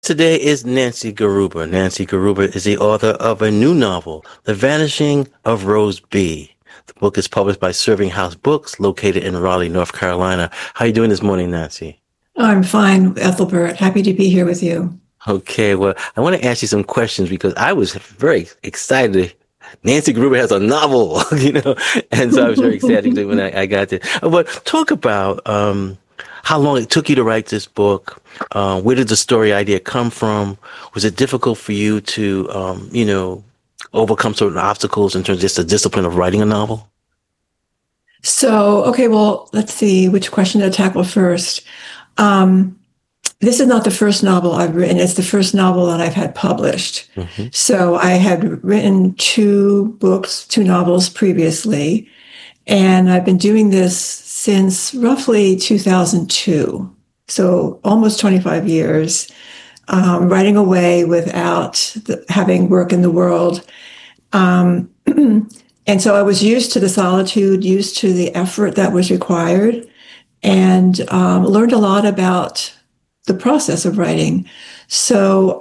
Today is Nancy Garuba. Nancy Garuba is the author of a new novel, The Vanishing of Rose B. The book is published by Serving House Books, located in Raleigh, North Carolina. How are you doing this morning, Nancy? I'm fine, Ethelbert. Happy to be here with you. Okay, well, I want to ask you some questions because I was very excited. Nancy Gruber has a novel, and so I was very excited when I got there. But talk about how long it took you to write this book. Where did the story idea come from? Was it difficult for you to, overcome certain obstacles in terms of just the discipline of writing a novel? Okay, well, let's see which question to tackle first. Um, this is not the first novel I've written. It's the first novel that I've had published. Hmm. So I had written two novels previously, and I've been doing this since roughly 2002. So almost 25 years, writing away without having work in the world. Um, and so I was used to the solitude, used to the effort that was required, and learned a lot about the process of writing. So,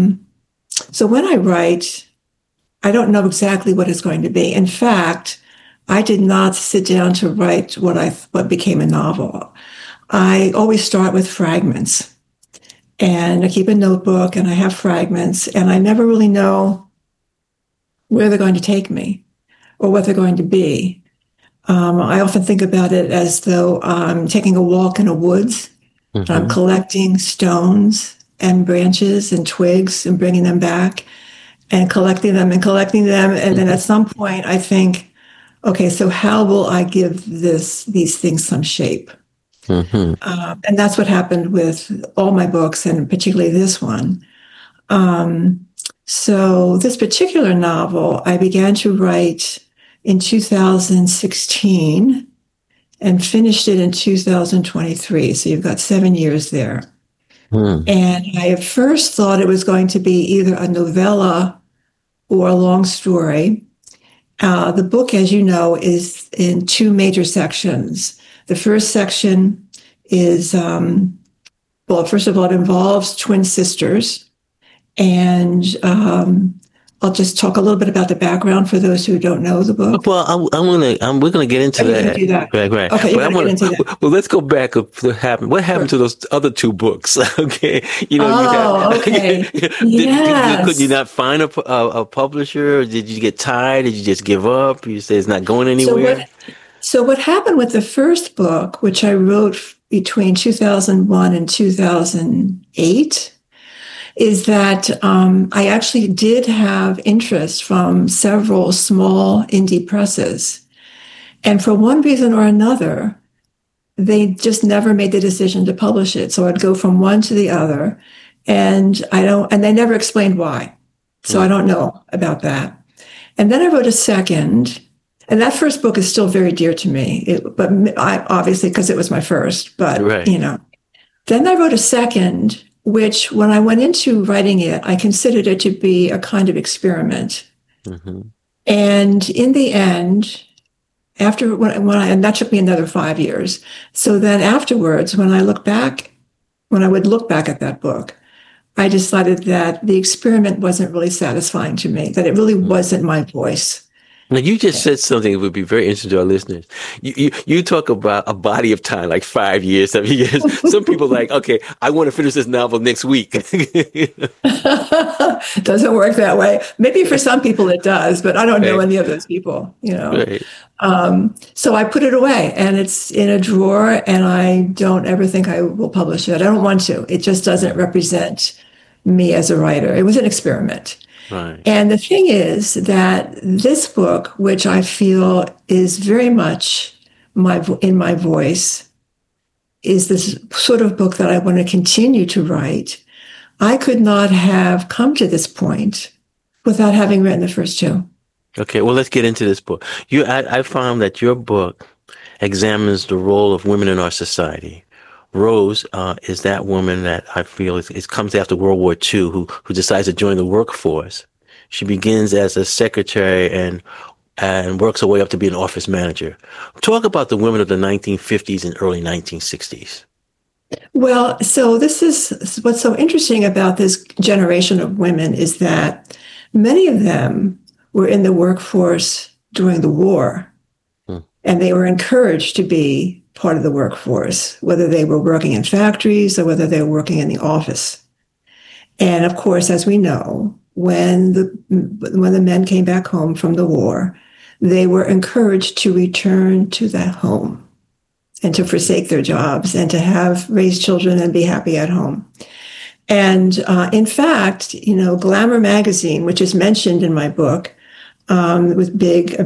so when I write, I don't know exactly what it's going to be. In fact, I did not sit down to write what became a novel. I always start with fragments, and I keep a notebook, and I have fragments, and I never really know where they're going to take me or what they're going to be. I often think about it as though I'm taking a walk in a woods. I'm Hmm. collecting stones and branches and twigs and bringing them back and collecting them and collecting them. And then at some point, I think, okay, so how will I give these things some shape? Hmm. And that's what happened with all my books, and particularly this one. Um, so this particular novel, I began to write in 2016 and finished it in 2023. So you've got 7 years there. Hmm. And I at first thought it was going to be either a novella or a long story. The book, as you know, is in two major sections. The first section is, well, first of all, it involves twin sisters. And I'll just talk a little bit about the background for those who don't know the book. Well, we're gonna get into Are you going to that. do that? Right, right. Okay, you're But I going to get want into that. to, well, let's go back up to what happened Sure. to those other two books? Okay. You Oh, had, okay. could you Yes. not find a publisher? Or did you get tired? Did you just give up? You say it's not going So anywhere? what so what happened with the first book, which I wrote between 2001 and 2008, is that I actually did have interest from several small indie presses. And for one reason or another, they just never made the decision to publish it. So I'd go from one to the other, and they never explained why. So I Mm. don't know about that. And then I wrote a second, and that first book is still very dear to me. But I obviously because it was my first. But Right. then I wrote a second, which when I went into writing it, I considered it to be a kind of experiment. Hmm. And in the end, after and that took me another 5 years. So then afterwards, when I would look back at that book, I decided that the experiment wasn't really satisfying to me, that it really wasn't my voice. Now, you just said something that would be very interesting to our listeners. You talk about a body of time, like 5 years, 7 years. Some people like, okay, I want to finish this novel next week. It doesn't work that way. Maybe for some people it does, but I don't know Right, any of those people. right. So I put it away and it's in a drawer, and I don't ever think I will publish it. I don't want to. It just doesn't represent me as a writer. It was an experiment. Right. And the thing is that this book, which I feel is very much in my voice, is this sort of book that I want to continue to write. I could not have come to this point without having written the first two. Okay, well, let's get into this book. I found that your book examines the role of women in our society. Rose is that woman that I feel is comes after World War II who decides to join the workforce. She begins as a secretary and works her way up to be an office manager. Talk about the women of the 1950s and early 1960s. Well, so this is what's so interesting about this generation of women is that many of them were in the workforce during the war, Hmm. and they were encouraged to be part of the workforce, whether they were working in factories or whether they were working in the office. And of course, as we know, when the men came back home from the war, they were encouraged to return to that home and to forsake their jobs and to have raised children and be happy at home. And in fact, Glamour magazine, which is mentioned in my book, was a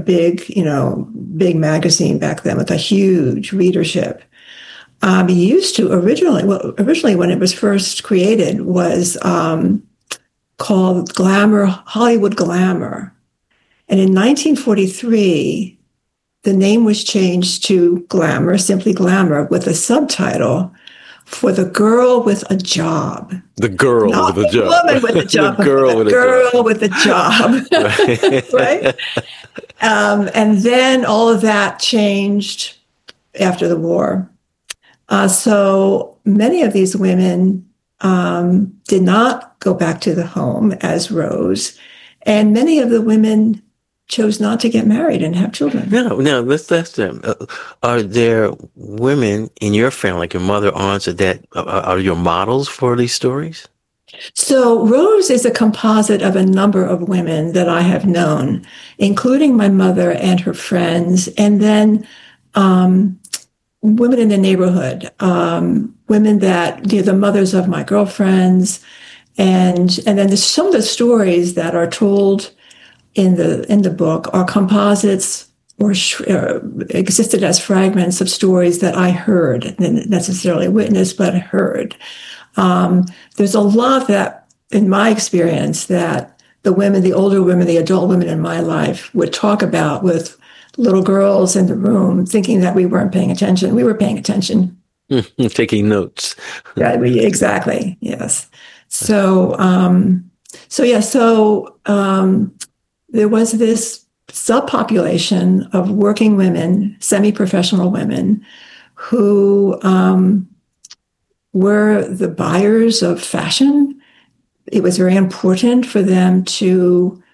big magazine back then with a huge readership. Used to originally when it was first created was called Glamour, Hollywood Glamour. And in 1943, the name was changed to Glamour, simply Glamour, with a subtitle for the girl with a job. The girl Not with a the job. woman with a job, The girl but with the a girl with a job. Right? And then all of that changed after the war. So many of these women did not go back to the home as Rose, and many of the women chose not to get married and have children. No, let's them. Are there women in your family, like your mother, aunts, that are your models for these stories? So Rose is a composite of a number of women that I have known, including my mother and her friends, and then women in the neighborhood, women that the mothers of my girlfriends, and then some of the stories that are told in the book are composites or existed as fragments of stories that I heard, not necessarily witnessed, but heard. There's a lot that, in my experience, that the older women, the adult women in my life would talk about with little girls in the room, thinking that we weren't paying attention. We were paying attention. Taking notes. Yeah, exactly. Yes. So, there was this subpopulation of working women, semi-professional women, who were the buyers of fashion. It was very important for them to,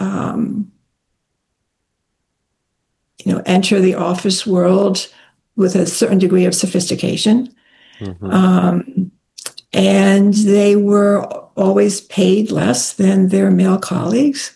enter the office world with a certain degree of sophistication. Mm-hmm. And they were always paid less than their male colleagues,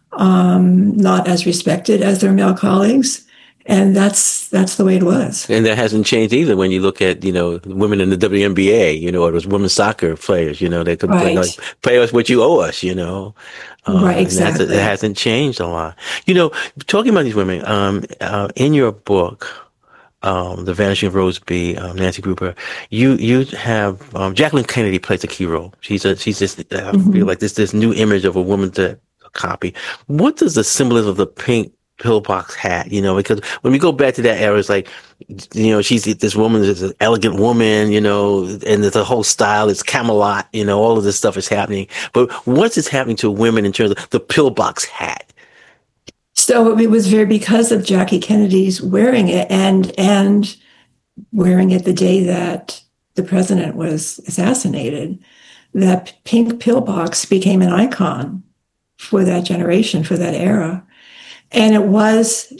not as respected as their male colleagues. And that's the way it was. And that hasn't changed either when you look at, women in the WNBA, or those women soccer players, they could pay us what you owe us, Right, exactly. It hasn't changed a lot. Talking about these women, in your book, The Vanishing of Rose B, Nancy Gruber, you have Jacqueline Kennedy plays a key role. She's just I feel like this new image of a woman to copy. What does the symbolism of the pink pillbox hat, because when we go back to that era, it's like, she's this woman is an elegant woman, and there's a whole style, it's Camelot, all of this stuff is happening. But what's is happening to women in terms of the pillbox hat? So it was because of Jackie Kennedy's wearing it and wearing it the day that the president was assassinated, that pink pillbox became an icon for that generation, for that era. And it was,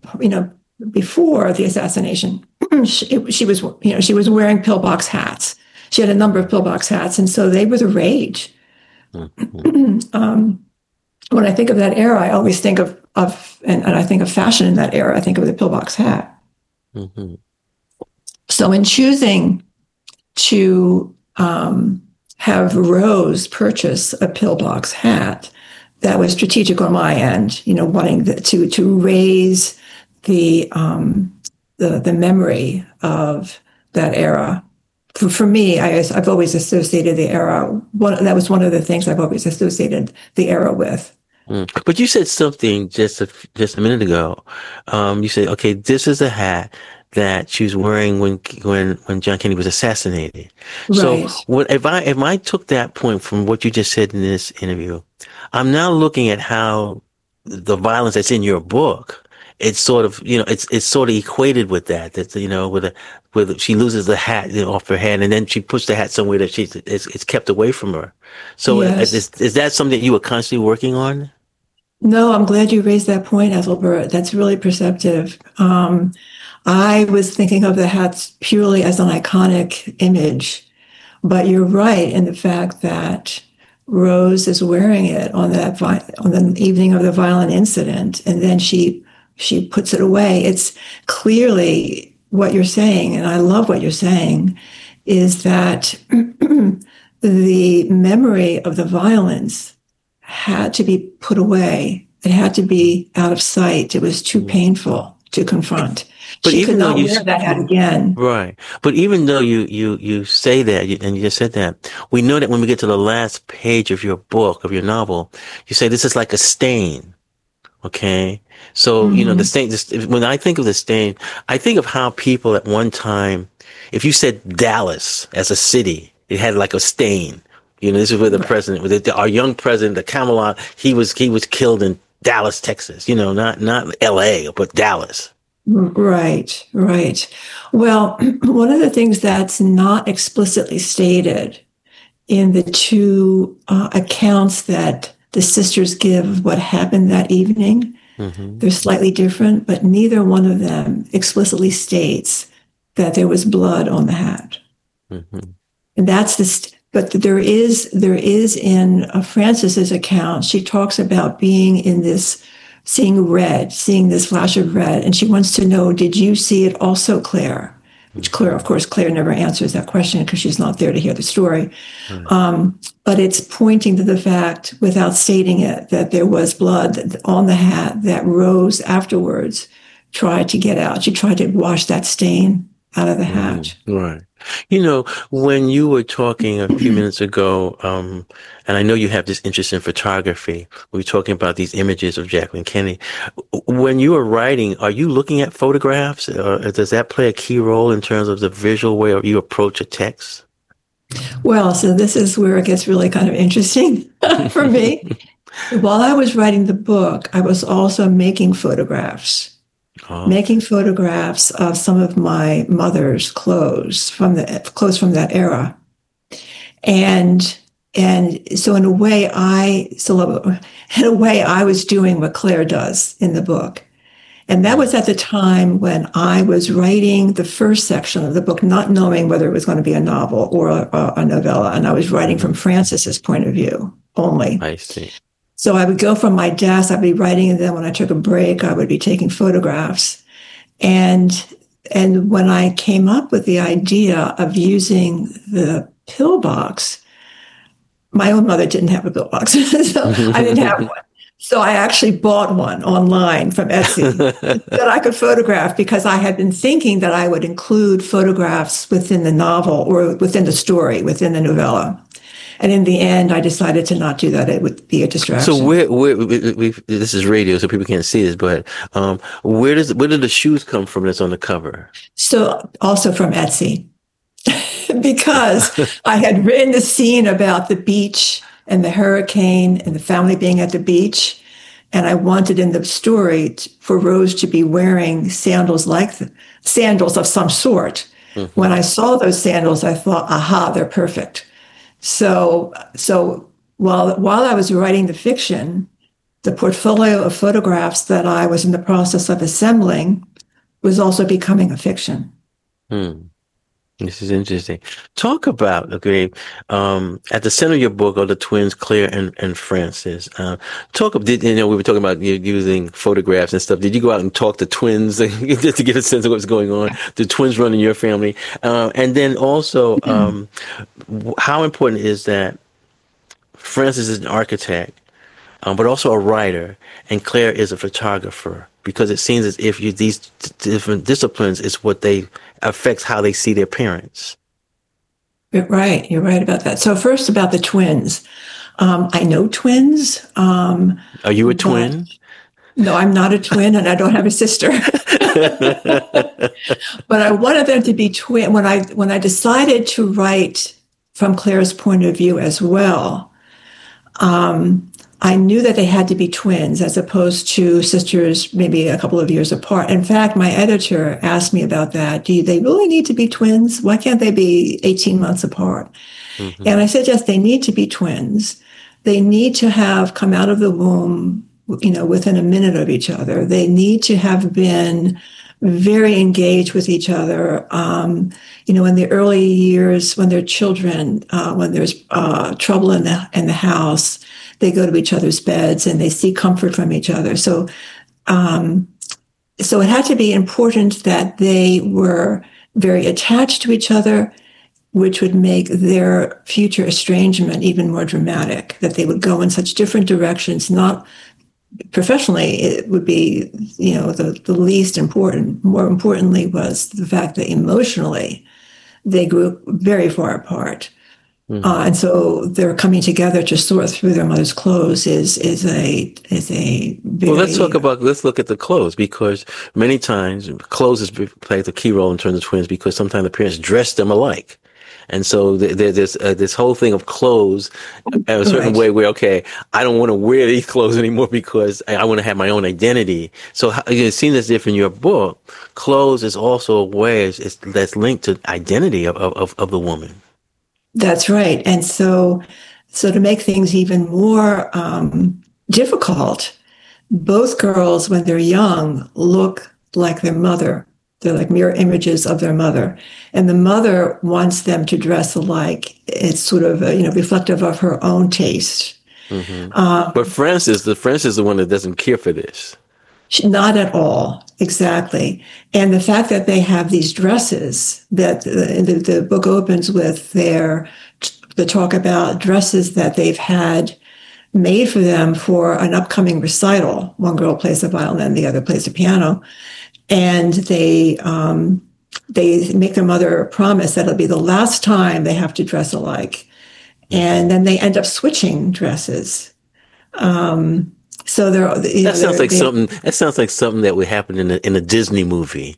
before the assassination, she was wearing pillbox hats. She had a number of pillbox hats, and so they were the rage. Mm-hmm. When I think of that era, I always think of and I think of fashion in that era. I think of the pillbox hat. Mm-hmm. So in choosing to have Rose purchase a pillbox hat, that was strategic on my end, wanting to raise the memory of that era. For me, I've always associated the era. That was one of the things I've always associated the era with. But you said something just a minute ago. You said, okay, this is a hat that she was wearing when John Kennedy was assassinated. Right. So if I took that point from what you just said in this interview, I'm now looking at how the violence that's in your book it's sort of, it's sort of equated with that. That's, with she loses the hat, off her hand, and then she puts the hat somewhere that it's kept away from her. So Yes. is that something you were constantly working on? No, I'm glad you raised that point, Ethelbert. That's really perceptive. I was thinking of the hats purely as an iconic image, but you're right in the fact that Rose is wearing it on on the evening of the violent incident, and then she puts it away. It's clearly what you're saying, and I love what you're saying, is that the memory of the violence had to be put away. It had to be out of sight. It was too painful to confront. But She could even though not wear that hat again. right, but even though you say that, and you just said that, we know that when we get to the last page of your book, of your novel, you say this is like a stain. Okay. So, the stain, when I think of the stain, I think of how people at one time, if you said Dallas as a city, it had like a stain. This is where the president, our young president, the Camelot, he was killed in Dallas, Texas, not LA, but Dallas. Right, right. Well, one of the things that's not explicitly stated in the two accounts that the sisters give of what happened that evening, they're slightly different, but neither one of them explicitly states that there was blood on the hat. And that's but there is in Frances's account, she talks about being in this, seeing this flash of red, and she wants to know, did you see it also, Claire? Which Claire never answers that question because she's not there to hear the story. But it's pointing to the fact, without stating it, that there was blood on the hat that Rose afterwards tried to get out. She tried to wash that stain out of the hat. Right. When you were talking a few minutes ago, and I know you have this interest in photography, we were talking about these images of Jacqueline Kennedy. When you are writing, are you looking at photographs, or does that play a key role in terms of the visual way you approach a text? Well, so this is where it gets really kind of interesting for me. While I was writing the book, I was also making photographs. Making photographs of some of my mother's clothes from that era. And so in a way I was doing what Claire does in the book. And that was at the time when I was writing the first section of the book, not knowing whether it was going to be a novel or a novella. And I was writing from Frances's point of view only. I see. So I would go from my desk, I'd be writing, and then when I took a break, I would be taking photographs. And when I came up with the idea of using the pillbox, my own mother didn't have a pillbox, so I didn't have one. So I actually bought one online from Etsy that I could photograph, because I had been thinking that I would include photographs within the novel or within the story, within the novella. And in the end, I decided to not do that. It would be a distraction. So this is radio, so people can't see this, but where did the shoes come from that's on the cover? So also from Etsy, because I had written the scene about the beach and the hurricane and the family being at the beach. And I wanted in the story for Rose to be wearing sandals sandals of some sort. When I saw those sandals, I thought, aha, they're perfect. So while I was writing the fiction, the portfolio of photographs that I was in the process of assembling was also becoming a fiction. This is interesting. Talk about, at the center of your book are the twins, Claire and Frances. We were talking about you using photographs and stuff. Did you go out and talk to twins just to get a sense of what's going on? The twins run in your family? And then also, how important is that Frances is an architect, but also a writer, and Claire is a photographer? Because it seems as if these different disciplines is what they affects how they see their parents. Right. You're right about that. So first about the twins. I know twins. Are you a twin? No, I'm not a twin, and I don't have a sister. But I wanted them to be twin. When I decided to write from Claire's point of view as well, I knew that they had to be twins as opposed to sisters maybe a couple of years apart. In fact, my editor asked me about that. Do they really need to be twins? Why can't they be 18 months apart? Mm-hmm. And I said, yes, they need to be twins. They need to have come out of the womb, within a minute of each other. They need to have been very engaged with each other. In the early years, when they're children, when there's trouble in the house, they go to each other's beds and they seek comfort from each other. So it had to be important that they were very attached to each other, which would make their future estrangement even more dramatic, that they would go in such different directions. Not professionally, it would be, the least important. More importantly was the fact that emotionally, they grew very far apart. Mm-hmm. And so their coming together to sort through their mother's clothes is a very... Well, let's look at the clothes, because many times clothes plays a key role in terms of twins, because sometimes the parents dress them alike. And so there's this whole thing of clothes in a certain way where, okay, I don't want to wear these clothes anymore because I want to have my own identity. So you've seen this different in your book. Clothes is also a way that's linked to identity of the woman. That's right. And so to make things even more difficult, both girls, when they're young, look like their mother. They're like mirror images of their mother. And the mother wants them to dress alike. It's sort of, reflective of her own taste. Mm-hmm. But Frances is the one that doesn't care for this. Not at all. Exactly. And the fact that they have these dresses that the book opens with the talk about dresses that they've had made for them for an upcoming recital. One girl plays the violin, the other plays the piano. And they make their mother promise that it'll be the last time they have to dress alike. And then they end up switching dresses. So that sounds like something that would happen in a Disney movie.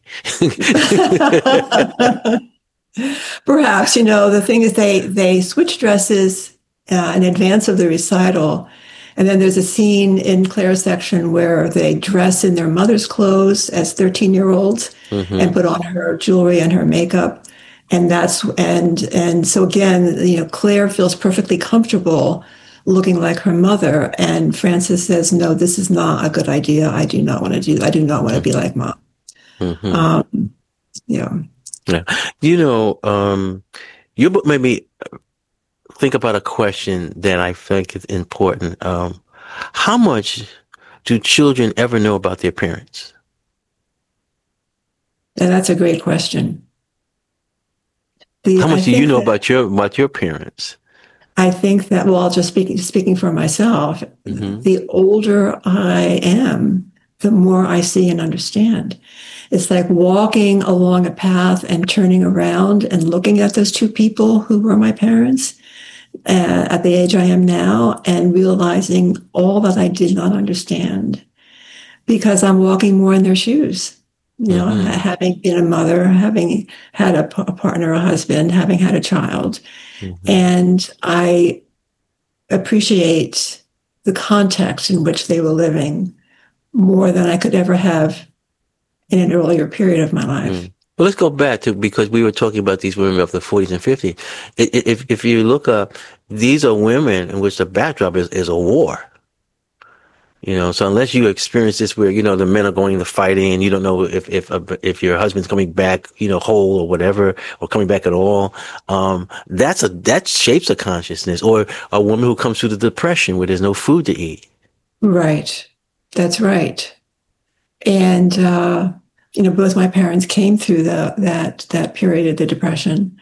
Perhaps, the thing is they switch dresses in advance of the recital. And then there's a scene in Claire's section where they dress in their mother's clothes as 13-year-olds mm-hmm. and put on her jewelry and her makeup. And so again, Claire feels perfectly comfortable looking like her mother. And Frances says, no, this is not a good idea. I do not want to do that. I do not want to be like Mom. Mm-hmm. Yeah. Your book made me think about a question that I think is important. How much do children ever know about their parents? And that's a great question. How much do you know about your parents? I think that, well, just speaking for myself, mm-hmm. the older I am, the more I see and understand. It's like walking along a path and turning around and looking at those two people who were my parents at the age I am now, and realizing all that I did not understand because I'm walking more in their shoes. Mm-hmm. Having been a mother, having had a partner, a husband, having had a child. Mm-hmm. And I appreciate the context in which they were living more than I could ever have in an earlier period of my life. Mm-hmm. Well, let's go back to, because we were talking about these women of the 40s and 50s. If you look up, these are women in which the backdrop is a war. So unless you experience this where, the men are going into fighting and you don't know if your husband's coming back, whole or whatever, or coming back at all, that shapes a consciousness. Or a woman who comes through the depression where there's no food to eat. Right. That's right. And, both my parents came through that period of the depression.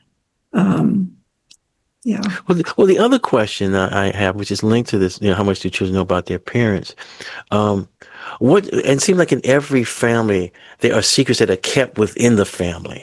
Yeah. Well, the other question I have, which is linked to this, how much do children know about their parents? And it seems like in every family, there are secrets that are kept within the family.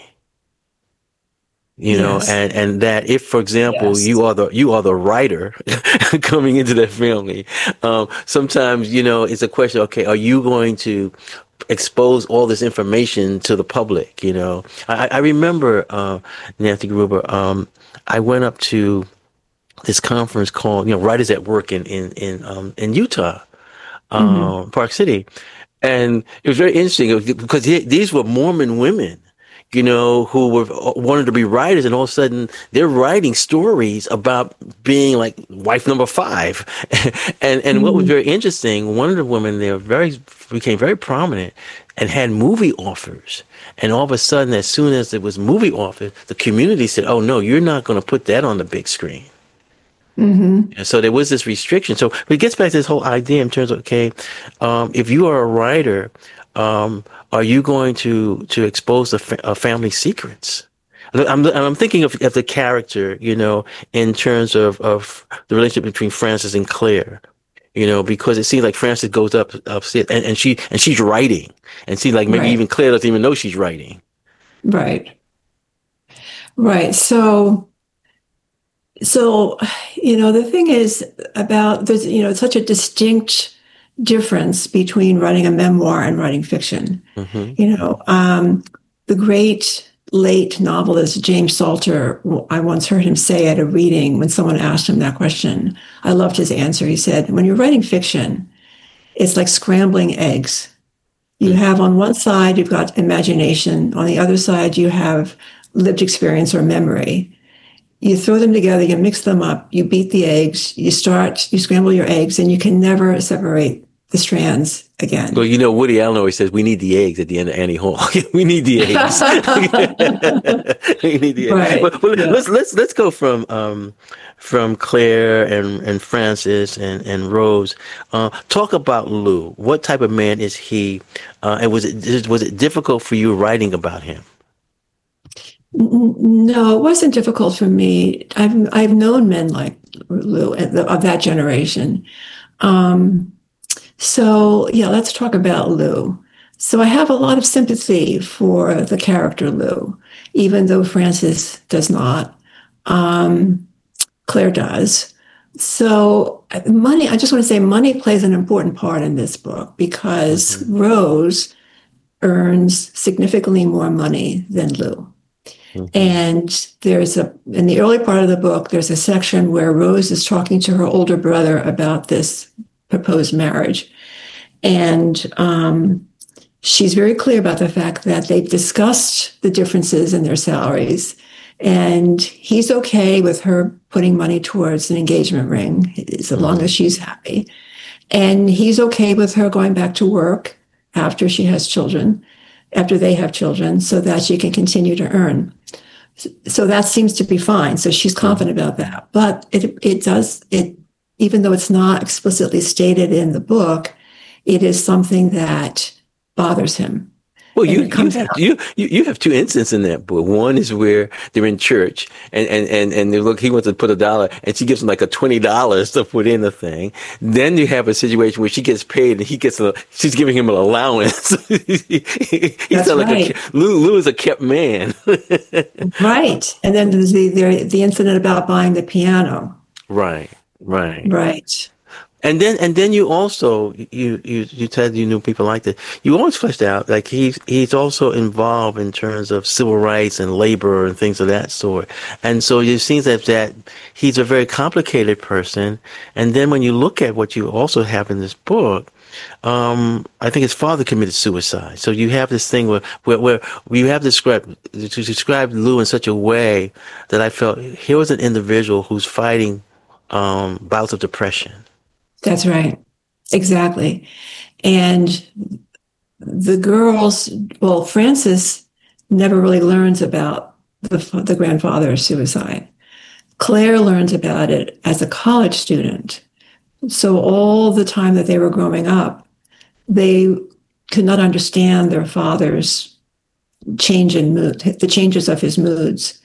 Yes. and that if, for example, yes. you are the writer coming into that family, sometimes, it's a question, okay, are you going to expose all this information to the public? I remember, Nancy Gruber, I went up to this conference called, Writers at Work in Utah, Park City. And it was very interesting because these were Mormon women, who wanted to be writers, and all of a sudden they're writing stories about being like wife number 5. And what was very interesting, one of the women there became very prominent and had movie offers. And all of a sudden, as soon as it was movie offers, the community said, "Oh no, you're not going to put that on the big screen." And so there was this restriction. So it gets back to this whole idea in terms of, okay, if you are a writer, are you going to expose the family secrets? I'm thinking of the character, in terms of the relationship between Frances and Claire, because it seems like Frances goes upstairs and she's writing, and seems like maybe even Claire doesn't even know she's writing. Right. So, the thing is about there's, such a distinct difference between writing a memoir and writing fiction. The great late novelist James Salter, I once heard him say at a reading when someone asked him that question, I loved his answer. He said, when you're writing fiction, it's like scrambling eggs. You have on one side, you've got imagination. On the other side, you have lived experience or memory. You throw them together, you mix them up, you beat the eggs, you scramble your eggs, and you can never separate the strands again. Well, Woody Allen always says, we need the eggs at the end of Annie Hall. We need the eggs. We need the eggs. Right. Let's go from Claire and Frances and Rose. Talk about Lou. What type of man is he? And was it difficult for you writing about him? No, it wasn't difficult for me. I've known men like Lou of that generation. So let's talk about Lou. So I have a lot of sympathy for the character Lou, even though Frances does not. Claire does. So money, I just want to say money plays an important part in this book because Rose earns significantly more money than Lou. And in the early part of the book, there's a section where Rose is talking to her older brother about this proposed marriage. And she's very clear about the fact that they've discussed the differences in their salaries. And he's okay with her putting money towards an engagement ring, as long as she's happy. And he's okay with her going back to work after they have children, so that she can continue to earn. So that seems to be fine. So she's confident about that. But it even though it's not explicitly stated in the book, it is something that bothers him. Well, you have two instances in that book. One is where they're in church and they look, he wants to put $1 and she gives him like a $20 to put in the thing. Then you have a situation where she gets paid and she's giving him an allowance. He's right. Lou is a kept man. Right. And then there's the incident about buying the piano. Right. And then you also you said you knew people like that. You always fleshed out like he's also involved in terms of civil rights and labor and things of that sort. And so it seems that he's a very complicated person. And then when you look at what you also have in this book, I think his father committed suicide. So you have this thing where you have described Lou in such a way that I felt here was an individual who's fighting bouts of depression. That's right. Exactly. And the girls, Frances never really learns about the grandfather's suicide. Claire learns about it as a college student. So all the time that they were growing up, they could not understand their father's change in mood, the changes of his moods.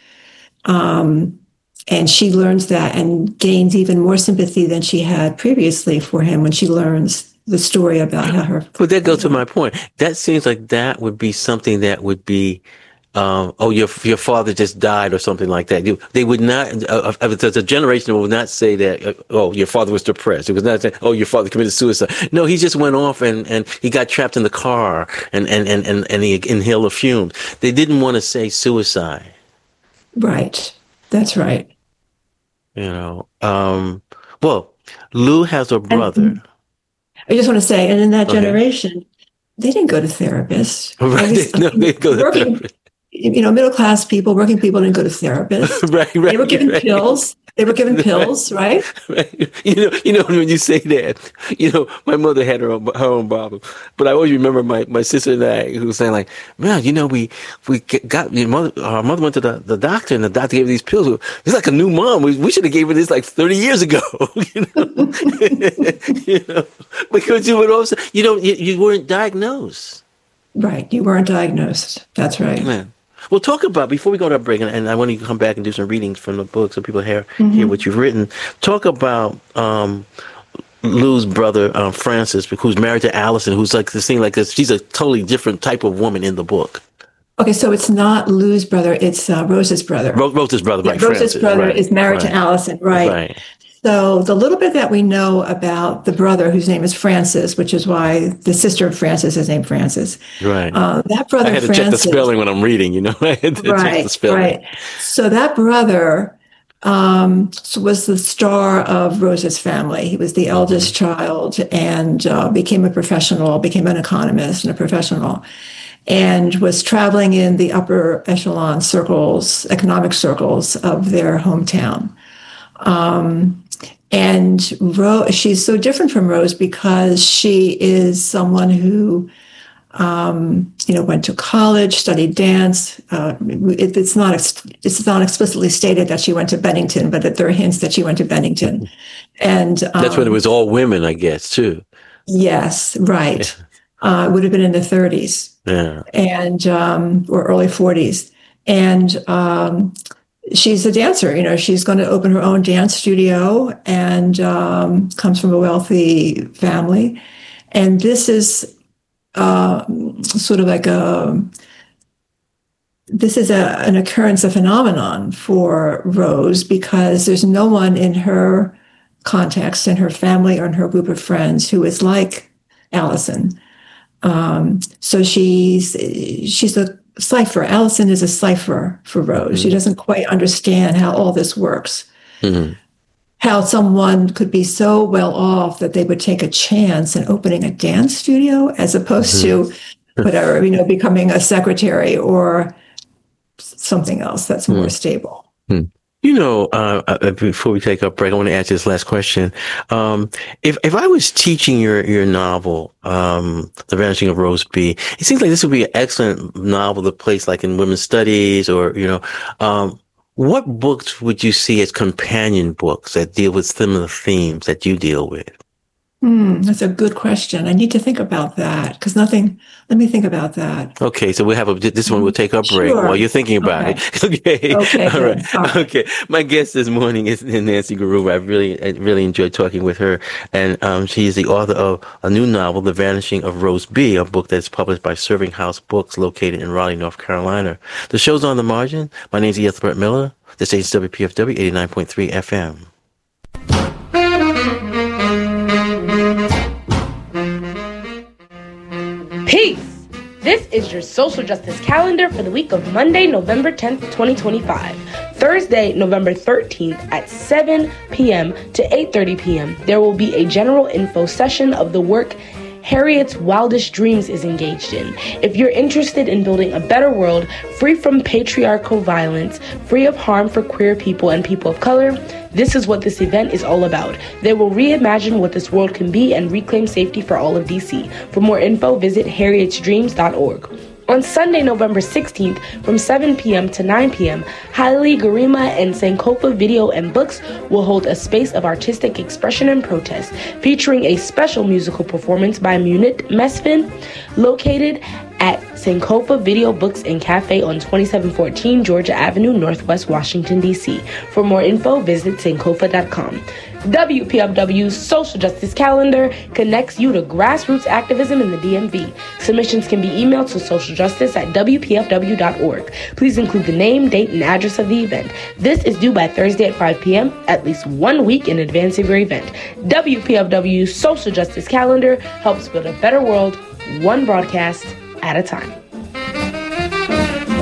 And she learns that and gains even more sympathy than she had previously for him when she learns the story about how her... But that goes to my point. That seems like that would be something that would be, your father just died or something like that. They would not, there's a generation that would not say that, your father was depressed. It was not saying, your father committed suicide. No, he just went off and he got trapped in the car and he inhaled the fumes. They didn't want to say suicide. Right. That's right. Well, Lou has a brother. And I just want to say, and in that Okay. generation, they didn't go to therapists. Right. At least, They go to working, therapy. middle class people, working people didn't go to therapists. Right. They were given pills. They were given pills, right? Right. When you say that, my mother had her own problem, but I always remember my sister and I who was saying like, man, our mother went to the doctor and the doctor gave her these pills. It's like a new mom. We should have gave her this like 30 years ago, because you would also, you weren't diagnosed. Right. You weren't diagnosed. That's right. Man. Well, talk about, before we go to a break, and I want you to come back and do some readings from the book so people hear what you've written. Talk about Lou's brother, Frances, who's married to Allison, who's like this thing like this. She's a totally different type of woman in the book. Okay, so it's not Lou's brother, it's Rose's brother. Rose's brother, right. Rose's Frances, brother right, is married to Allison, right. Right. So the little bit that we know about the brother, whose name is Francis, which is why the sister of Francis is named Frances. Right. That brother, I had to check the spelling when I'm reading, I had to check the spelling. Right. So that brother was the star of Rose's family. He was the eldest child and became an economist and a professional, and was traveling in the upper echelon economic circles of their hometown. And she's so different from Rose because she is someone who, went to college, studied dance. It's not explicitly stated that she went to Bennington, but that there are hints that she went to Bennington. And that's when it was all women, I guess, too. Yes, right. It would have been in the 30s, and or early 40s, and. She's a dancer, she's going to open her own dance studio and comes from a wealthy family. And this is sort of like an occurrence, a phenomenon for Rose, because there's no one in her context, in her family or in her group of friends who is like Allison. So she's a cipher. Allison is a cipher for Rose. She doesn't quite understand how all this works. How someone could be so well off that they would take a chance in opening a dance studio as opposed to whatever, becoming a secretary or something else that's more stable. Before we take a break, I want to ask you this last question. If I was teaching your novel, The Vanishing of Rose B, it seems like this would be an excellent novel to place like in women's studies or, what books would you see as companion books that deal with similar themes that you deal with? That's a good question. I need to think about that because let me think about that. Okay. So this one will take a break while you're thinking about it. Okay. All right. Okay. My guest this morning is Nancy Garuba. I really enjoyed talking with her. And, she is the author of a new novel, The Vanishing of Rose B, a book that's published by Serving House Books located in Raleigh, North Carolina. The show's On the Margin. My name is Ethelbert Miller. This is WPFW 89.3 FM. Peace! This is your social justice calendar for the week of Monday, November 10th, 2025. Thursday, November 13th at 7 p.m. to 8:30 p.m. there will be a general info session of the work Harriet's Wildest Dreams is engaged in. If you're interested in building a better world, free from patriarchal violence, free of harm for queer people and people of color, this is what this event is all about. They will reimagine what this world can be and reclaim safety for all of DC. For more info, visit harrietsdreams.org. On Sunday, November 16th, from 7 p.m. to 9 p.m., Haile Garima and Sankofa Video and Books will hold a space of artistic expression and protest, featuring a special musical performance by Munit Mesfin, located at Sankofa Video Books and Cafe on 2714 Georgia Avenue, Northwest Washington, D.C. For more info, visit sankofa.com. WPFW's Social Justice Calendar connects you to grassroots activism in the DMV. Submissions can be emailed to socialjustice@wpfw.org. Please include the name, date, and address of the event. This is due by Thursday at 5 p.m., at least 1 week in advance of your event. WPFW's Social Justice Calendar helps build a better world, one broadcast at a time.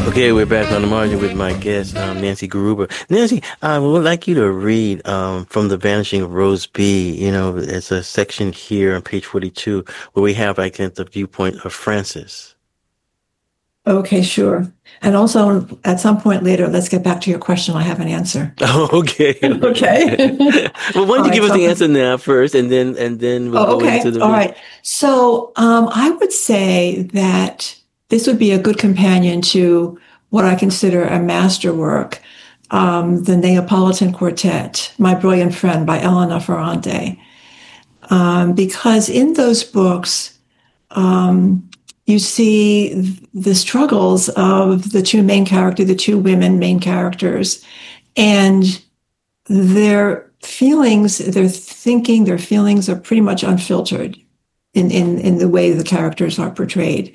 Okay, we're back on the margin with my guest, Nancy Gruber. Nancy, I would like you to read from The Vanishing of Rose B. You know, it's a section here on page 42 where we have, I think, the viewpoint of Frances. Okay, sure. And also, at some point later, let's get back to your question. I have an answer. Oh, okay. Okay. Well, why don't you give us the answer now first, and then we'll go into the. All right. So, I would say that this would be a good companion to what I consider a masterwork, the Neapolitan Quartet, My Brilliant Friend by Elena Ferrante. Because in those books, you see the struggles of the two women main characters, and their feelings, their thinking, their feelings are pretty much unfiltered in the way the characters are portrayed.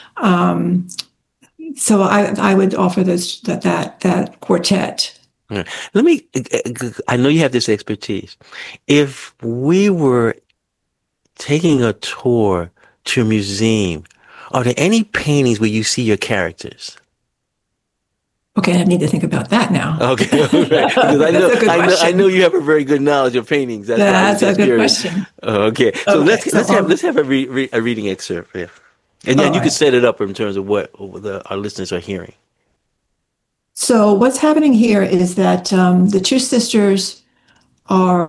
So I would offer that quartet. Let me. I know you have this expertise. If we were taking a tour to a museum, are there any paintings where you see your characters? Okay, I need to think about that now. Okay, right. Because I know you have a very good knowledge of paintings. That's a good question. Okay, so let's have a reading excerpt, yeah. And then you can set it up in terms of what our listeners are hearing. So what's happening here is that the two sisters are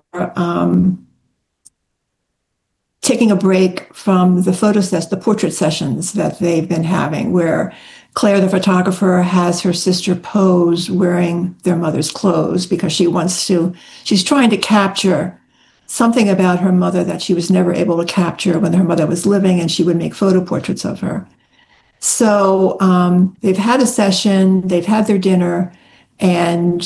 taking a break from the portrait sessions that they've been having, where Claire, the photographer, has her sister pose wearing their mother's clothes because she's trying to capture something about her mother that she was never able to capture when her mother was living, and she would make photo portraits of her. So they've had a session, they've had their dinner, and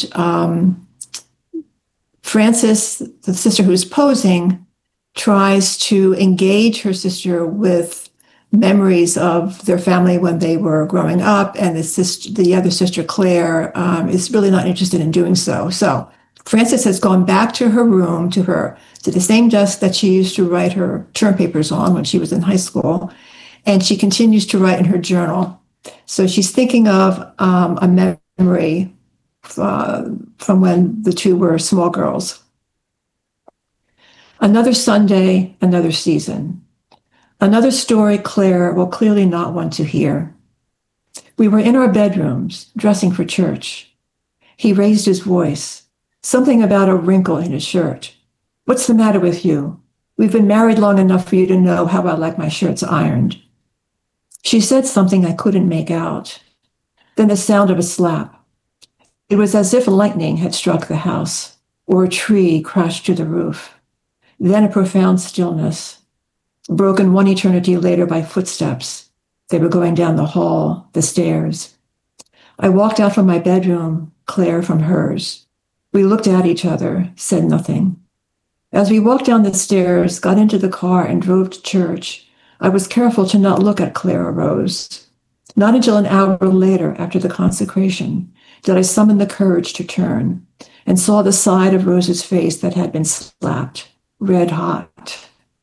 Frances, the sister who's posing, tries to engage her sister with memories of their family when they were growing up, and the other sister, Claire, is really not interested in doing so. So Frances has gone back to her room, to the same desk that she used to write her term papers on when she was in high school, and she continues to write in her journal. So she's thinking of a memory from when the two were small girls. Another Sunday, another season. Another story Claire will clearly not want to hear. We were in our bedrooms, dressing for church. He raised his voice. Something about a wrinkle in his shirt. What's the matter with you? We've been married long enough for you to know how I like my shirts ironed. She said something I couldn't make out. Then the sound of a slap. It was as if lightning had struck the house, or a tree crashed to the roof. Then a profound stillness, broken one eternity later by footsteps. They were going down the hall, the stairs. I walked out from my bedroom, Claire from hers. We looked at each other, said nothing. As we walked down the stairs, got into the car, and drove to church, I was careful to not look at Claire or Rose. Not until an hour later, after the consecration, did I summon the courage to turn and saw the side of Rose's face that had been slapped, red hot.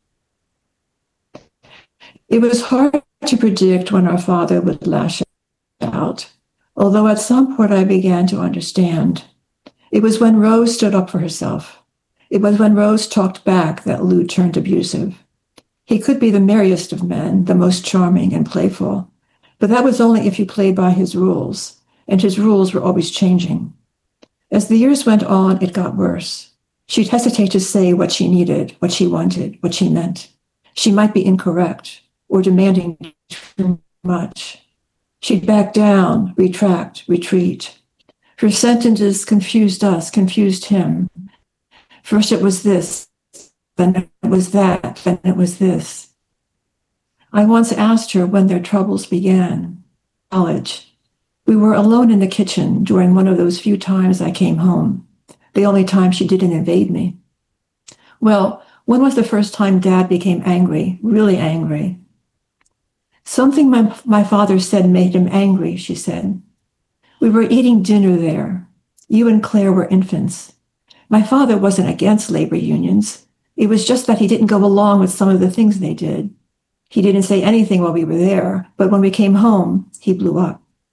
It was hard to predict when our father would lash out, although at some point I began to understand. It was when Rose stood up for herself. It was when Rose talked back that Lou turned abusive. He could be the merriest of men, the most charming and playful, but that was only if you played by his rules, and his rules were always changing. As the years went on, it got worse. She'd hesitate to say what she needed, what she wanted, what she meant. She might be incorrect or demanding too much. She'd back down, retract, retreat. Her sentences confused us, confused him. First it was this, then it was that, then it was this. I once asked her when their troubles began. College. We were alone in the kitchen during one of those few times I came home, the only time she didn't invade me. Well, when was the first time Dad became angry, really angry? Something my father said made him angry, she said. We were eating dinner there. You and Claire were infants. My father wasn't against labor unions. It was just that he didn't go along with some of the things they did. He didn't say anything while we were there, but when we came home, he blew up.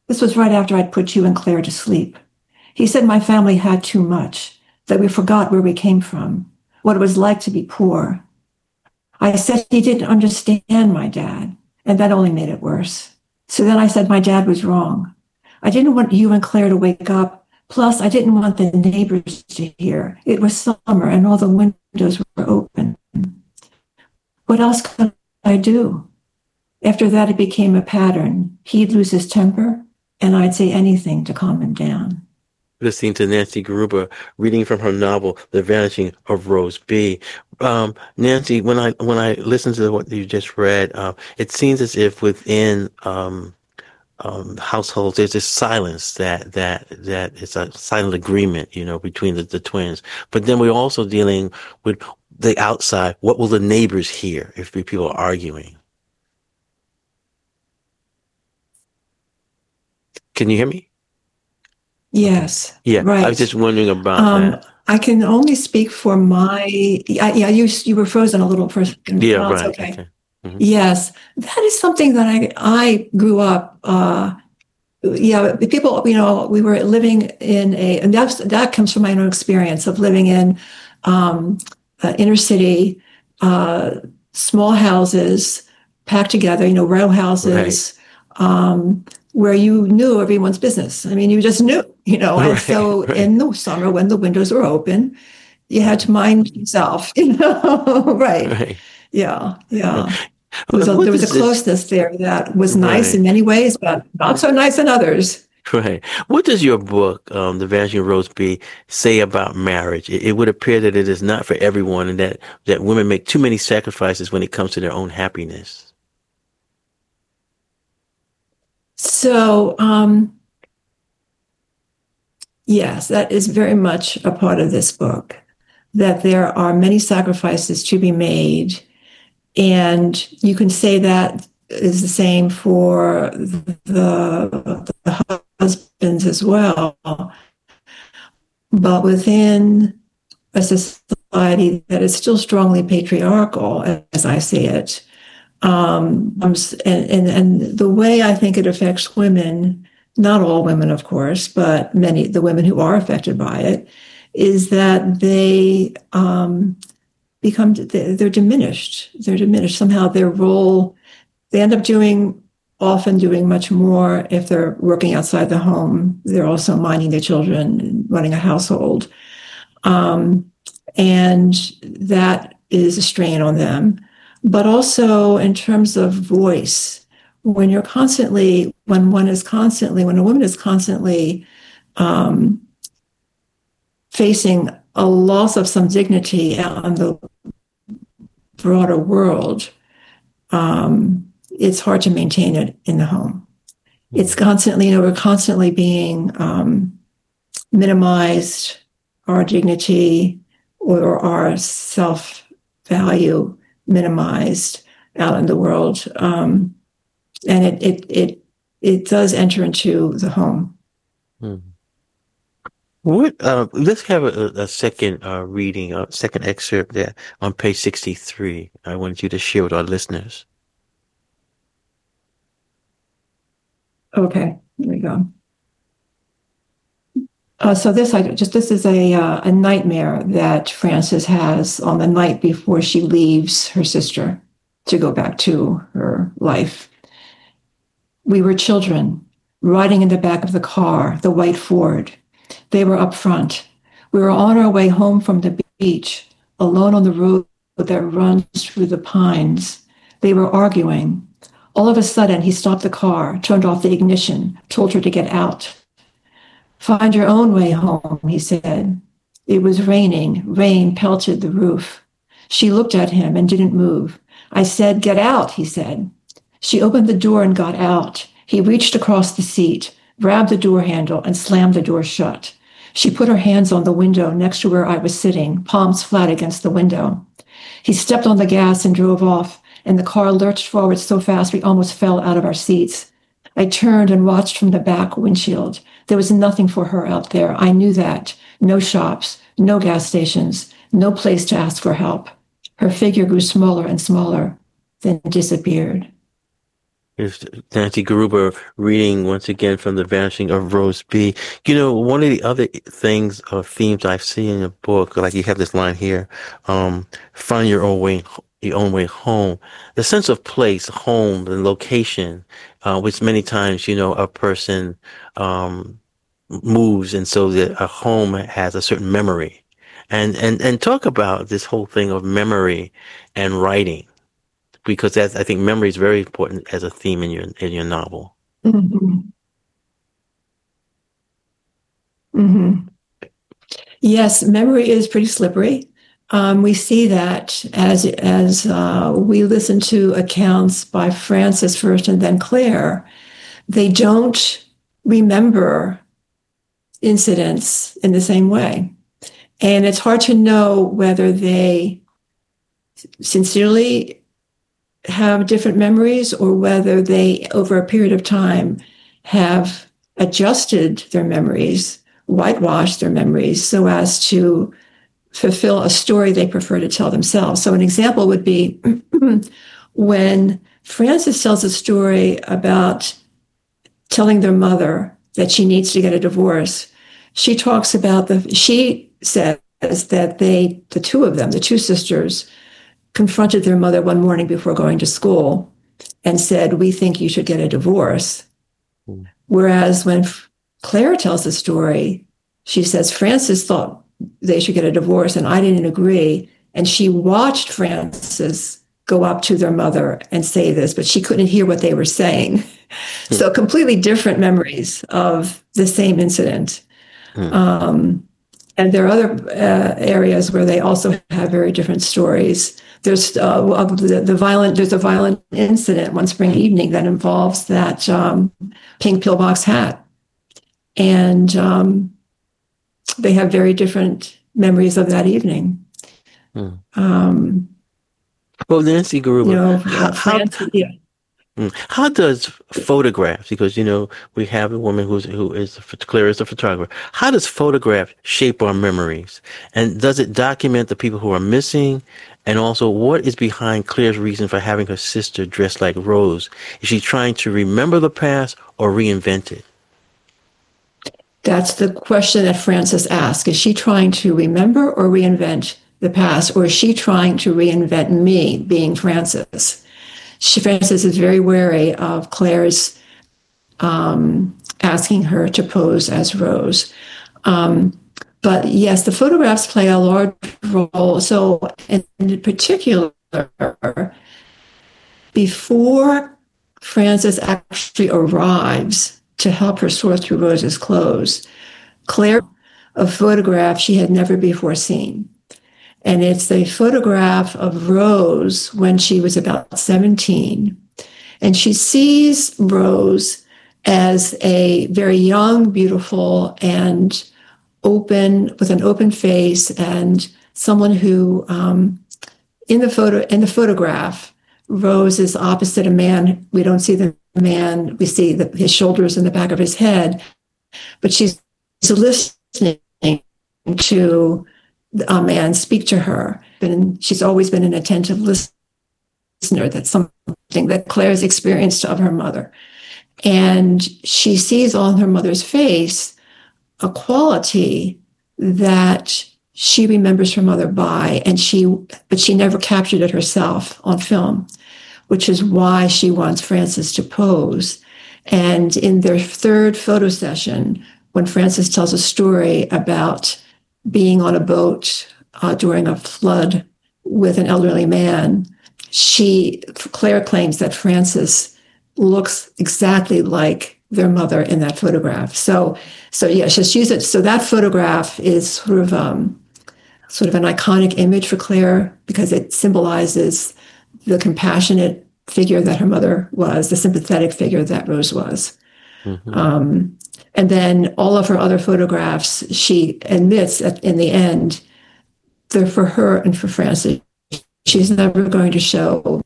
This was right after I'd put you and Claire to sleep. He said my family had too much, that we forgot where we came from, what it was like to be poor. I said he didn't understand my dad, and that only made it worse. So then I said my dad was wrong. I didn't want you and Claire to wake up. Plus, I didn't want the neighbors to hear. It was summer and all the windows were open. What else could I do? After that, it became a pattern. He'd lose his temper, and I'd say anything to calm him down. Listening to Nancy Gruber reading from her novel, The Vanishing of Rose B. Nancy, when I listen to what you just read, it seems as if within households there's this silence that it's a silent agreement, between the twins. But then we're also dealing with the outside. What will the neighbors hear if people are arguing? Can you hear me? Yes. Yeah, right. I was just wondering about that. I can only speak for my. You were frozen a little for a second. Yeah, no, right. Okay. Mm-hmm. Yes, that is something that I grew up. People. We were living in and that comes from my own experience of living in inner city, small houses packed together. Row houses. Right. Where you knew everyone's business. I mean, you just knew, and so in the summer when the windows were open, you had to mind yourself, right. Yeah. There was a closeness there that was nice in many ways, but not so nice in others. Right. What does your book, The Vanishing of Rose B., say about marriage? It would appear that it is not for everyone and that women make too many sacrifices when it comes to their own happiness. So, yes, that is very much a part of this book, that there are many sacrifices to be made. And you can say that is the same for the husbands as well. But within a society that is still strongly patriarchal, as I see it, and the way I think it affects women, not all women, of course, but the women who are affected by it, is that they they're diminished. They're diminished. Somehow their role, they end up often doing much more if they're working outside the home. They're also minding their children and running a household. And that is a strain on them. But also in terms of voice, when a woman is constantly facing a loss of some dignity out in the broader world, it's hard to maintain it in the home. It's constantly, we're constantly being minimized, our dignity or our self-value minimized out in the world, and it does enter into the home. Let's have a second reading, a second excerpt there on page 63. I wanted you to share with our listeners. Okay, here we go. So this is a nightmare that Frances has on the night before she leaves her sister to go back to her life. We were children, riding in the back of the car, the white Ford. They were up front. We were on our way home from the beach, alone on the road that runs through the pines. They were arguing. All of a sudden, he stopped the car, turned off the ignition, told her to get out. "Find your own way home," he said. It was raining. Rain pelted the roof. She looked at him and didn't move. "I said, get out," he said. She opened the door and got out. He reached across the seat, grabbed the door handle, and slammed the door shut. She put her hands on the window next to where I was sitting, palms flat against the window. He stepped on the gas and drove off, and the car lurched forward so fast we almost fell out of our seats. I turned and watched from the back windshield. There was nothing for her out there. I knew that. No shops, no gas stations, no place to ask for help. Her figure grew smaller and smaller, then disappeared. Here's Nancy Gruber reading once again from The Vanishing of Rose B. One of the other things or themes I've seen in the book, like you have this line here, find your own way home. The sense of place, home, the location, which many times, a person moves, and so that a home has a certain memory. And talk about this whole thing of memory and writing, because that's, I think memory is very important as a theme in your novel. Mm-hmm. Mm-hmm. Yes, memory is pretty slippery. We see that as we listen to accounts by Frances first and then Claire. They don't remember incidents in the same way. And it's hard to know whether they sincerely have different memories or whether they, over a period of time, have adjusted their memories, whitewashed their memories so as to fulfill a story they prefer to tell themselves. So an example would be when Frances tells a story about telling their mother that she needs to get a divorce. She talks about she says that the two of them, the two sisters, confronted their mother one morning before going to school and said, "We think you should get a divorce." Mm. Whereas when Claire tells the story, she says, "Frances thought they should get a divorce and I didn't agree." And she watched Frances go up to their mother and say this, but she couldn't hear what they were saying. Mm. So completely different memories of the same incident. Mm. And there are other areas where they also have very different stories. There's there's a violent incident one spring evening that involves that pink pillbox hat, and they have very different memories of that evening. Well, Nancy Gruber, how does photographs, because we have a woman Claire is a photographer. How does photograph shape our memories, and does it document the people who are missing? And also, what is behind Claire's reason for having her sister dressed like Rose? Is she trying to remember the past or reinvent it? That's the question that Frances asks. Is she trying to remember or reinvent the past, or is she trying to reinvent me, being Frances? Frances is very wary of Claire's asking her to pose as Rose. But yes, the photographs play a large role. So in particular, before Frances actually arrives to help her sort through Rose's clothes, Claire, a photograph she had never before seen. And it's a photograph of Rose when she was about 17. And she sees Rose as a very young, beautiful, and with an open face, and someone who, in the photograph, Rose is opposite a man. We don't see the man. We see his shoulders and the back of his head, but she's listening to a man speak to her. And she's always been an attentive listener. That's something that Claire's experienced of her mother. And she sees on her mother's face a quality that she remembers her mother by, but she never captured it herself on film, which is why she wants Frances to pose. And in their third photo session, when Frances tells a story about being on a boat during a flood with an elderly man, Claire claims that Frances looks exactly like their mother in that photograph. So yeah, she's used it. So that photograph is sort of an iconic image for Claire because it symbolizes the compassionate figure that her mother was, the sympathetic figure that Rose was. Mm-hmm. And then all of her other photographs, she admits in the end, they're for her and for Frances. She's never going to show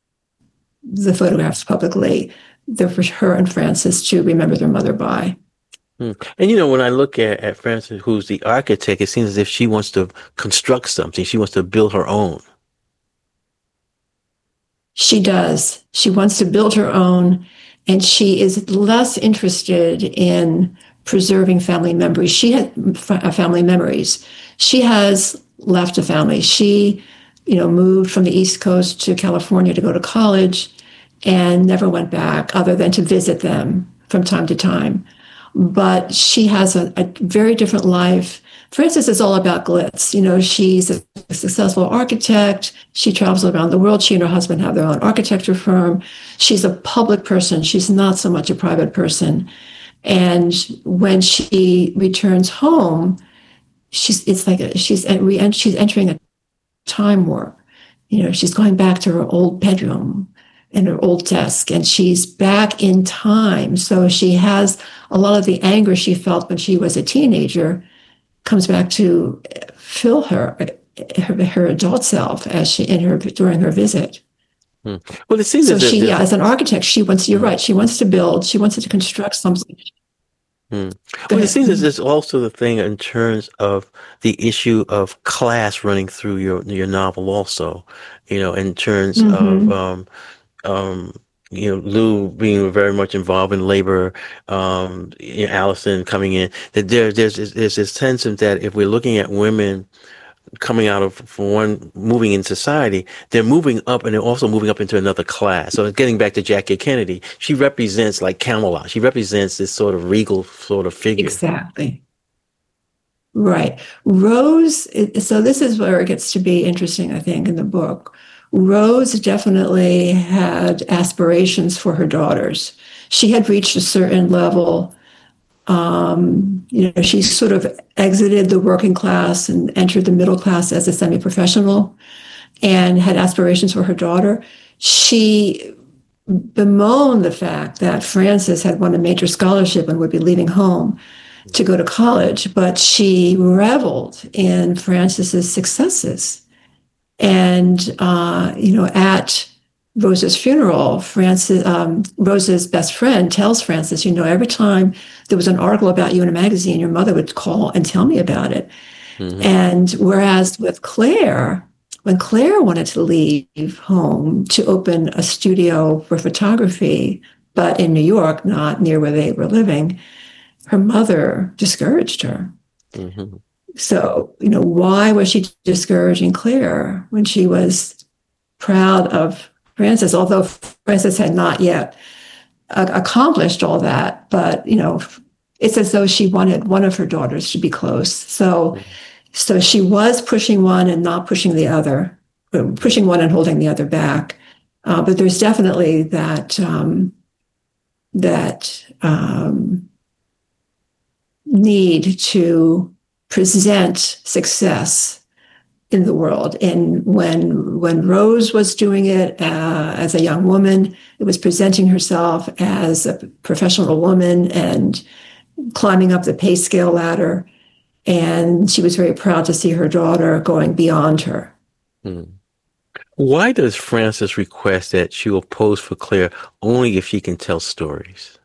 the photographs publicly. They're for her and Frances to remember their mother by. And when I look at Frances, who's the architect, it seems as if she wants to construct something. She wants to build her own. She does. She wants to build her own, and she is less interested in preserving family memories. She had family memories. She has left a family. She, moved from the East Coast to California to go to college and never went back other than to visit them from time to time. But she has a very different life. Frances is all about glitz. She's a successful architect. She travels around the world. She and her husband have their own architecture firm. She's a public person. She's not so much a private person. And when she returns home, she's entering a time warp. She's going back to her old bedroom and her old desk, and she's back in time. So she has a lot of the anger she felt when she was a teenager comes back to fill her adult self during her visit. Well, it seems so she, as an architect, you're right. She wants to build. She wants to construct something. Well, it seems as there's also the thing in terms of the issue of class running through your novel, also. In terms of Lou being very much involved in labor, Allison coming in. That there's this sense of that if we're looking at women coming out of, for one, moving in society, they're moving up, and they're also moving up into another class. So getting back to Jackie Kennedy, she represents like Camelot. She represents this sort of regal sort of figure. Exactly. Right. Rose, so this is where it gets to be interesting, I think, in the book. Rose definitely had aspirations for her daughters. She had reached a certain level. She sort of exited the working class and entered the middle class as a semi-professional and had aspirations for her daughter. She bemoaned the fact that Frances had won a major scholarship and would be leaving home to go to college, but she reveled in Frances's successes. And, at Rose's funeral, Rose's best friend tells Frances, every time there was an article about you in a magazine, your mother would call and tell me about it. Mm-hmm. And whereas with Claire, when Claire wanted to leave home to open a studio for photography, but in New York, not near where they were living, her mother discouraged her. Mm-hmm. So, why was she discouraging Claire when she was proud of Frances, although Frances had not yet accomplished all that? But, it's as though she wanted one of her daughters to be close. So she was pushing one and not pushing the other, pushing one and holding the other back. But there's definitely that need to present success in the world. And when Rose was doing it as a young woman, it was presenting herself as a professional woman and climbing up the pay scale ladder. And she was very proud to see her daughter going beyond her. Why does Frances request that she will pose for Claire only if she can tell stories?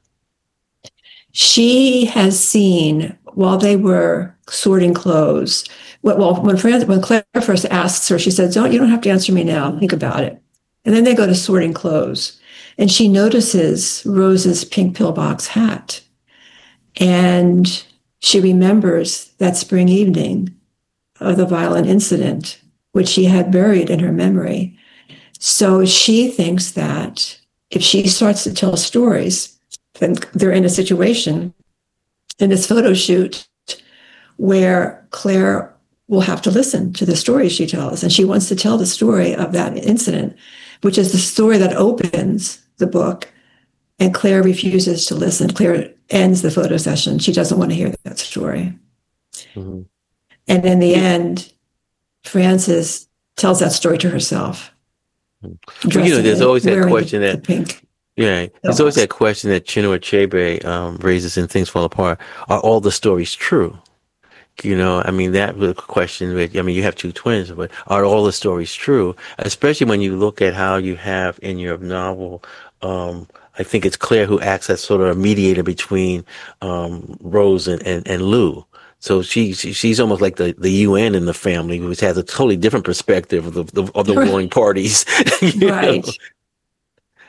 She has seen, while they were sorting clothes, when Claire first asks her, she says, you don't have to answer me now, think about it. And then they go to sorting clothes, and she notices Rose's pink pillbox hat. And she remembers that spring evening of the violent incident, which she had buried in her memory. So she thinks that if she starts to tell stories, then they're in a situation in this photo shoot where Claire will have to listen to the story she tells. And she wants to tell the story of that incident, which is the story that opens the book. And Claire refuses to listen. Claire ends the photo session. She doesn't want to hear that story. Mm-hmm. And in the end, Frances tells that story to herself. Well, there's always that question that pink. Yeah, there's always that question that Chinua Achebe raises in Things Fall Apart. Are all the stories true? That was a question. You have two twins, but are all the stories true? Especially when you look at how you have in your novel, I think it's Claire who acts as sort of a mediator between Rose and Lou. So she's almost like the UN in the family, which has a totally different perspective of the warring parties. Right.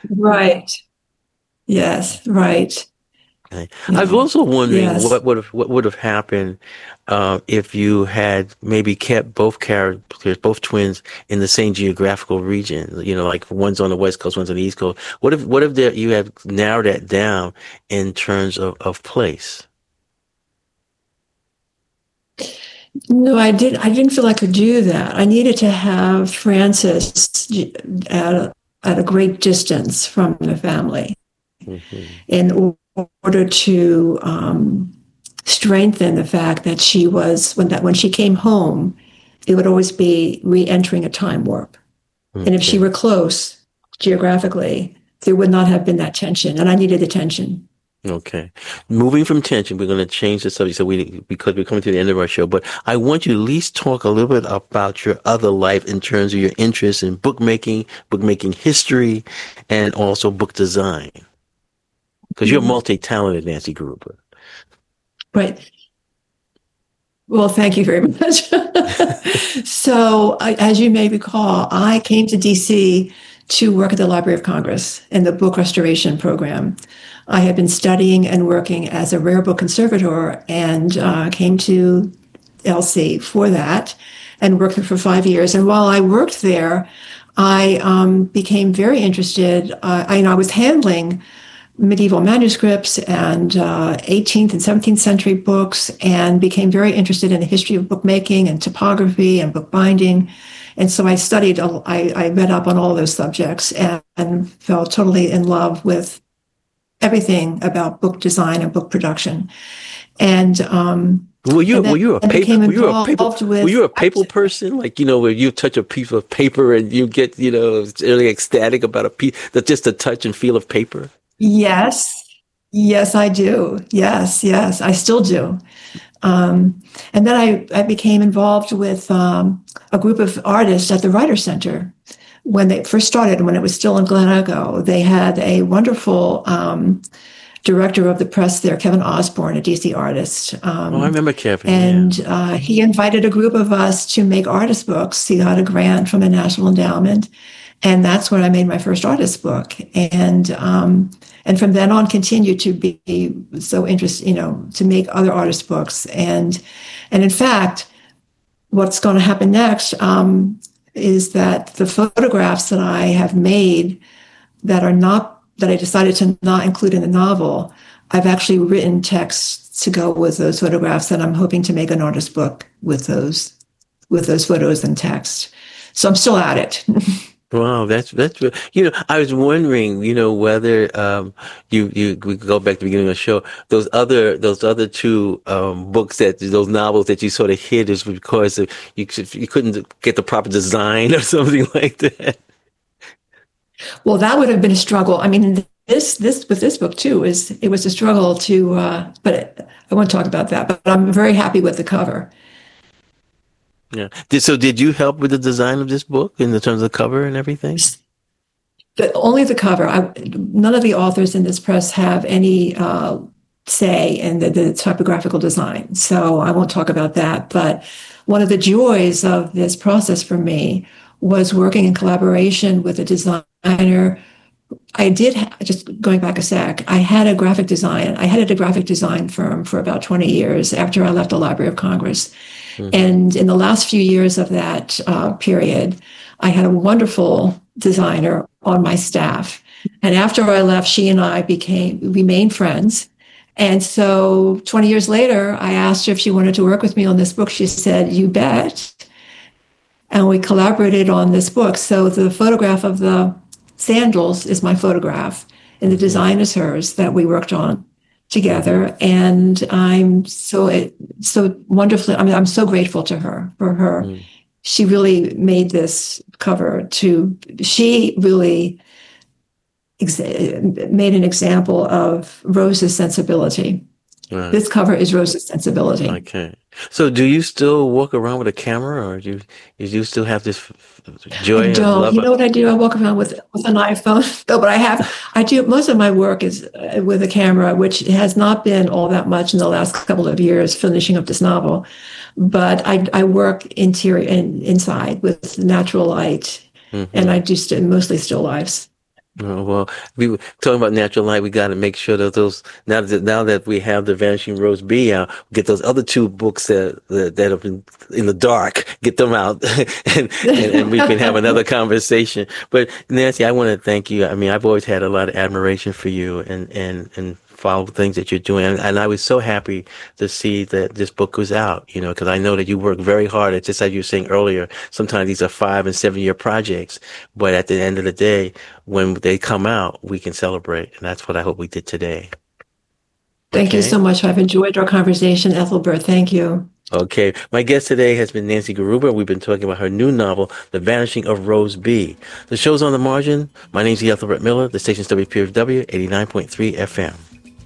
Right. Yes. Right. Okay. I was Yeah. also wondering Yes. what would have happened if you had maybe kept both characters, both twins, in the same geographical region. You know, like one's on the West Coast, one's on the East Coast. What if you have narrowed that down in terms of place? No, I didn't feel I could do that. I needed to have Francis at at a great distance from the family Hmm. in order to strengthen the fact that she was when she came home, it would always be re-entering a time warp. And if she Okay. were close geographically, there would not have been that tension, and I needed the tension. Okay. Moving from tension, we're going to change the subject because we're coming to the end of our show. But I want you to at least talk a little bit about your other life in terms of your interest in bookmaking history, and also book design. Because you're Mhm. multi-talented, Nancy Gruber. Right. Well, thank you very much. So, as you may recall, I came to DC to work at the Library of Congress in the book restoration program. I had been studying and working as a rare book conservator and came to LC for that and worked there for 5 years. And while I worked there, I became very interested. I was handling medieval manuscripts and 18th and 17th century books, and became very interested in the history of bookmaking and typography and bookbinding. And so I studied, I read up on all those subjects and fell totally in love with everything about book design and book production. And Were you a then paper became were you a paper involved were with, you a paper person? Like, where you touch a piece of paper and you get, really ecstatic about a piece, that just the touch and feel of paper. yes, yes, I do. Yes, yes, I still do. And then I became involved with a group of artists at the Writer Center when they first started, when it was still in Glen Echo. They had a wonderful director of the press there, Kevin Osborne, a DC artist. Oh, I remember Kevin. Yeah. And he invited a group of us to make artist books. He got a grant from the National Endowment. And that's when I made my first artist book. And from then on continued to be so interested, to make other artist books. And in fact, what's going to happen next is that the photographs that I have made that I decided to not include in the novel, I've actually written texts to go with those photographs, and I'm hoping to make an artist book with those photos and text. So I'm still at it. Wow, I was wondering, whether we could go back to the beginning of the show. Those other two books, those novels that you sort of hid, is because you couldn't get the proper design or something like that. Well, that would have been a struggle. I mean, this with this book too it was a struggle to, but I won't talk about that. But I'm very happy with the cover. Yeah. Did you help with the design of this book in the terms of the cover and everything? Only the cover. None of the authors in this press have any say in the typographical design, so I won't talk about that. But one of the joys of this process for me was working in collaboration with a designer. Just going back a sec, I had a graphic design. I headed a graphic design firm for about 20 years after I left the Library of Congress. Mm-hmm. And in the last few years of that period, I had a wonderful designer on my staff. And after I left, she and I remained friends. And so 20 years later, I asked her if she wanted to work with me on this book. She said, "You bet." And we collaborated on this book. So the photograph of the sandals is my photograph, and the design is hers that we worked on together. And I'm so wonderfully, I'm so grateful to her for her. Mm. She really made this cover she really made an example of Rose's sensibility. Right. This cover is Rose's sensibility. Okay. So do you still walk around with a camera, or do you still have this joy? I don't. You know what I do? I walk around with an iPhone. No, but I do. Most of my work is with a camera, which has not been all that much in the last couple of years finishing up this novel. But I work interior and inside with natural light, mm-hmm. and I do mostly still lifes. Oh, well, we were talking about natural light. We got to make sure that those now that we have the Vanishing Rose B out, get those other two books that have been in the dark, get them out, and we can have another conversation. But Nancy, I want to thank you. I mean, I've always had a lot of admiration for you and follow the things that you're doing, and I was so happy to see that this book was out. Because I know that you work very hard. It's just as you were saying earlier. Sometimes these are 5 and 7 year projects, but at the end of the day, when they come out, we can celebrate. And that's what I hope we did today. Thank you so much. I've enjoyed our conversation, Ethelbert. Thank you. Okay. My guest today has been Nancy Garuba. We've been talking about her new novel, The Vanishing of Rose B. The show's On the Margin. My name's Ethelbert Miller. The station's WPFW 89.3 FM.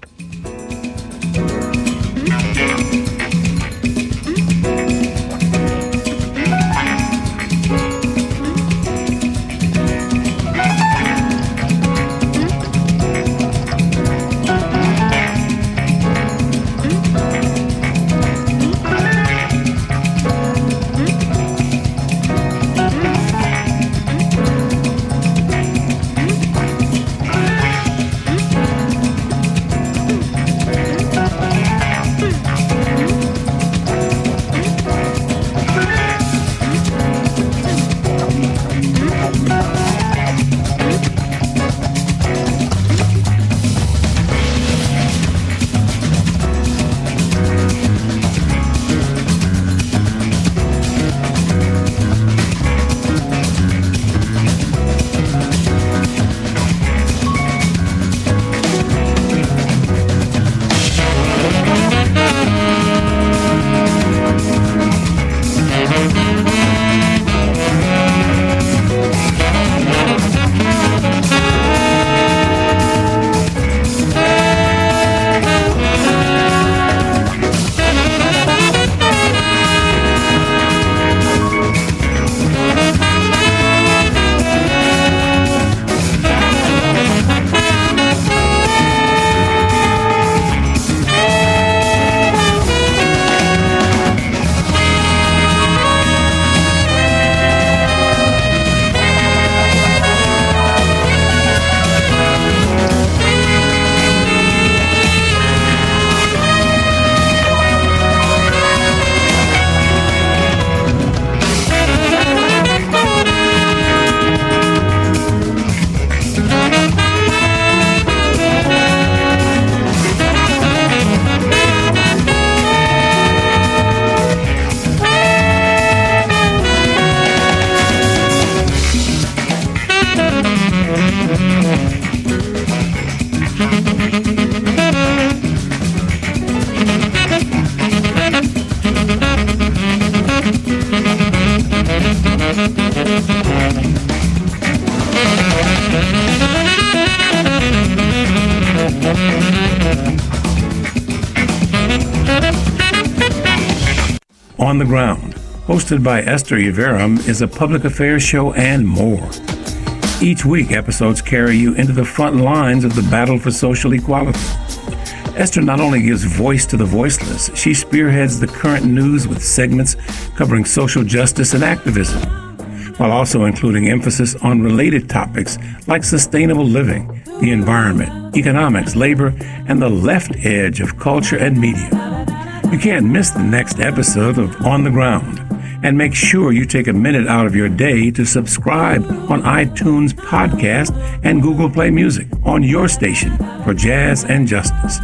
On the Ground, hosted by Esther Yverum, is a public affairs show and more. Each week, episodes carry you into the front lines of the battle for social equality. Esther not only gives voice to the voiceless, she spearheads the current news with segments covering social justice and activism, while also including emphasis on related topics like sustainable living, the environment, economics, labor, and the left edge of culture and media. You can't miss the next episode of On the Ground, and make sure you take a minute out of your day to subscribe on iTunes Podcast and Google Play Music on your station for jazz and justice.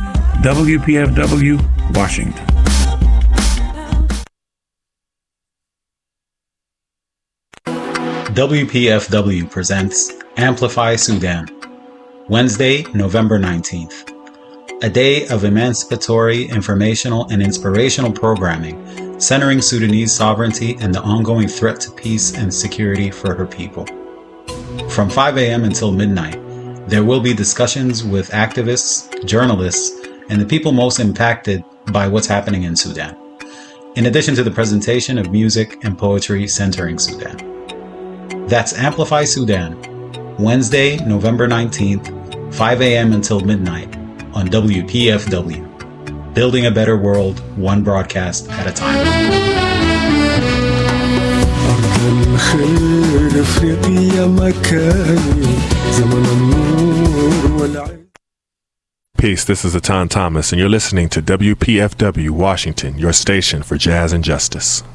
WPFW, Washington. WPFW presents Amplify Sudan, Wednesday, November 19th. A day of emancipatory, informational, and inspirational programming centering Sudanese sovereignty and the ongoing threat to peace and security for her people. From 5 a.m. until midnight, there will be discussions with activists, journalists, and the people most impacted by what's happening in Sudan, in addition to the presentation of music and poetry centering Sudan. That's Amplify Sudan, Wednesday, November 19th, 5 a.m. until midnight on WPFW. Building a better world, one broadcast at a time. الخير افريقيا مكاني زمن Peace. This is Atan Thomas, and you're listening to WPFW Washington, your station for jazz and justice.